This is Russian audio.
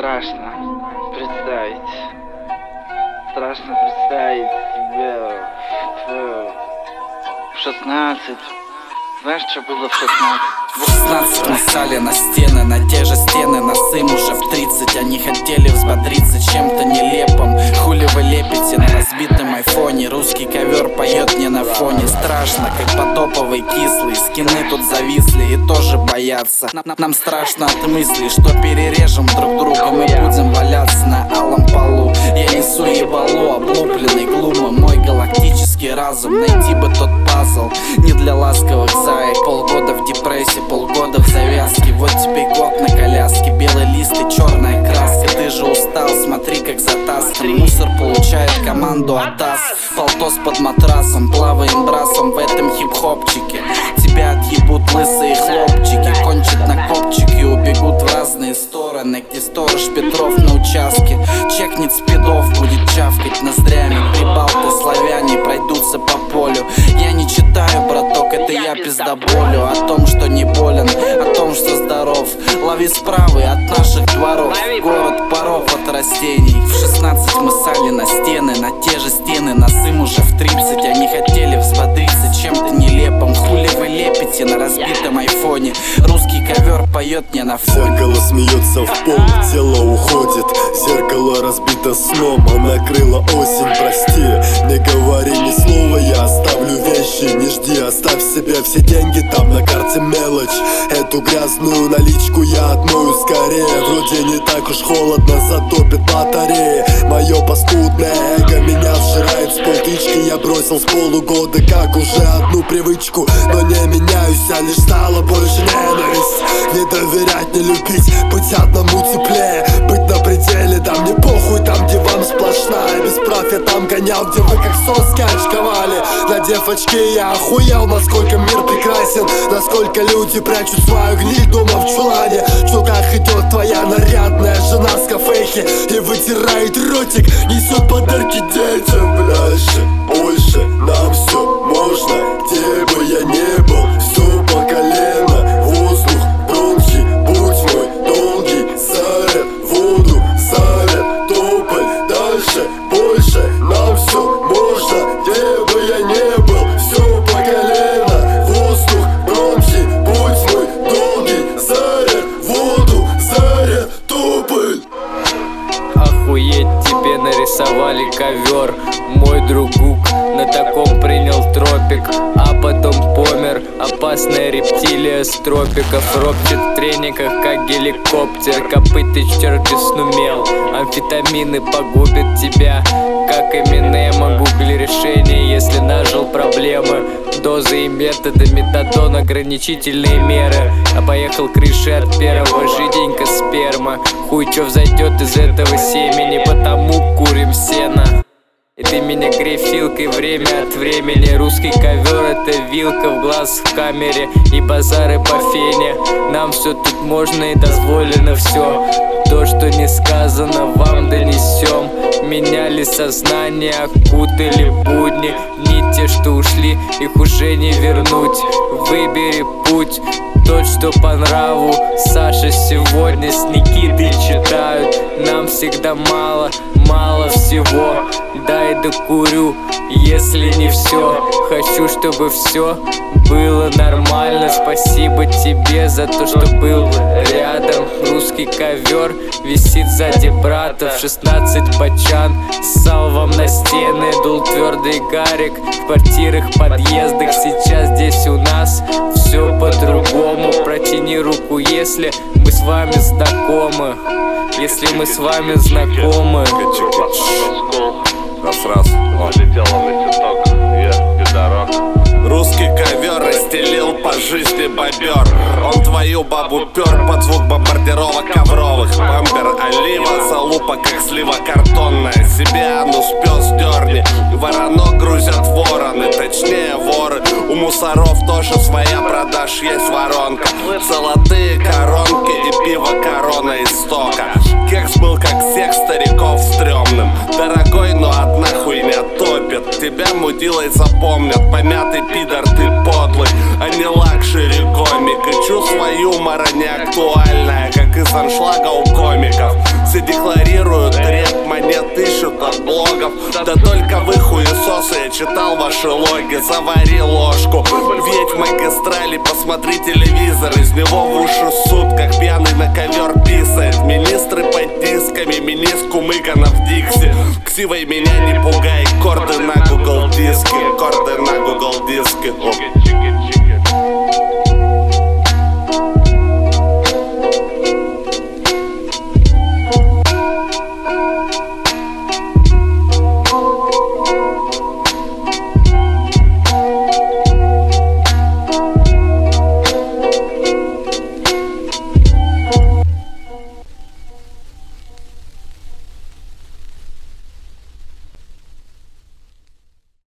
Страшно представить себе в 16. Знаешь, что было в 16? В 16 мы ссали на стены, на те же стены нас им уже в 30. Они хотели взбодриться чем-то нелепым. Хули вы лепите на разбитом айфоне? Русский ковер поет мне на фоне. Страшно, как потоповый кислый. Скины тут зависли и тоже боятся. Нам страшно от мысли, что перережем друг друга. Мы будем валяться на алом полу. Я несу ебало, облупленный глумом. Мой галактический разум, найти бы тот пазл. Не для ласковых заек. Полгода в депрессии, полгода в завязке. Вот тебе год на коляске. Белый лист и черная краска. Ты же устал, смотри как затаскан. Мусор получает команду от ас. Полтос под матрасом, плаваем брасом в этом хип-хопчике. Тебя отъебут лысые хлопчики. Кончат на копчики, убегут в разные стороны. Где сторож Петров на участке. Чекнет спидов, будет чавкать ноздрями. Прибалты славяне пройдутся по полю. Я не читаю, браток, это я пиздоболю. О том, что не болен, о том, что здоров. Лови справы от наших дворов. Город паров от растений. В 16 мы ссали на стены, на те же стены нас им уже в 30. Они хотели взбодриться чем-то нелепым. Хули вы лепите на разбитом айфоне? Русский ковер поет мне на фоне. Зеркало смеется в пол, тело уходит. Зеркало разбито сном, а накрыла осень, прости. Не говори ни слова, я оставлю вещи. Не жди, оставь себе все деньги, там на карте мелочь. Эту грязную наличку я отмою скорее. Вроде не так уж холодно, затопит батареи. Мое паскудное эго меня сжирает с полтычки. Я бросил с полугода как уже одну привычку. Но не меняюсь, а лишь стало больше ненависть. Не доверять, не любить, быть одному теплее. Быть на пределе, да мне похуй, там где вам сплошная бесправие. Там гонял, где вы как соски очковали. Надев очки, я охуел, насколько мир прекрасен. Насколько люди прячут свою гниль дома в чулане. В чулках идет твоя нарядная жена с кафехи и вытирает ротик, несет подарки детям. Дальше, больше, нам все можно, где бы я не был, все по колено. Воздух, бронхи, будь мой долгий заряд. Воду, заряд, тополь. Дальше, больше, нам все можно, где бы я не был, все по колено. Воздух, бронхи, будь мой долгий заряд. Воду, заряд, тополь. Охуеть, тебе нарисовали ковер. Мой друг Гук на таком принял тропик, а потом помер. Опасная рептилия с тропиков ропчет в трениках, как геликоптер. Копытыч черти снумел, амфетамины погубят тебя, как Эминема. Гугли решение, если нажил проблемы. Дозы и методы, метадон, ограничительные меры. А поехал крыши от первого же денька сперма. Хуй чё взойдет из этого семени, потому курим сено. И ты меня грефилкой время от времени. Русский ковер — это вилка в глаз в камере. И базары по фене. Нам все тут можно и дозволено все. То, что не сказано, вам донесем. Меняли сознание, окутали будни. Нити, что ушли, их уже не вернуть. Выбери путь, тот, что по нраву. Саша сегодня с Никитой читают. Нам всегда мало, мало всего. Дай докурю, если не все. Хочу, чтобы все было нормально. Спасибо тебе за то, что был рядом. Русский ковер висит сзади брата. В 16 бачан ссал вам на стены. Дул твердый гарик в квартирах, подъездах. Сейчас здесь у нас все по-другому. Протяни руку, если мы с вами знакомы. Если мы с вами знакомы. Раз. Русский ковер расстелил по жизни бобер. Он твою бабу пер под звук бомбардировок ковровых. Бампер, олива, залупа, как слива картонная. Себе анус пес дерни. Воронок грузят вороны, точнее воры. У мусоров тоже своя продаж, есть воронка. Золотые коронки и пиво корона из стока. Кекс был как секс стариков стрёмным. Дорогой, но одна хуйня топит. Тебя мудилой запомнят. Помятый пидор, ты подлый, а не лакшери комик. И чувство юмора не актуальное, как из аншлага у комиков. Все декларируют рэп, монет ищут от блогов. Да только вы хуесосы, я читал ваши логи. Завари ложку, ведь в магистрали, посмотри телевизор. Из него в уши суд, как пьяный на ковер писает. Министры под дисками, миниску Мыганов в Дикси. Ксивой меня не пугай, корды на Google диске. Корды на Google диске.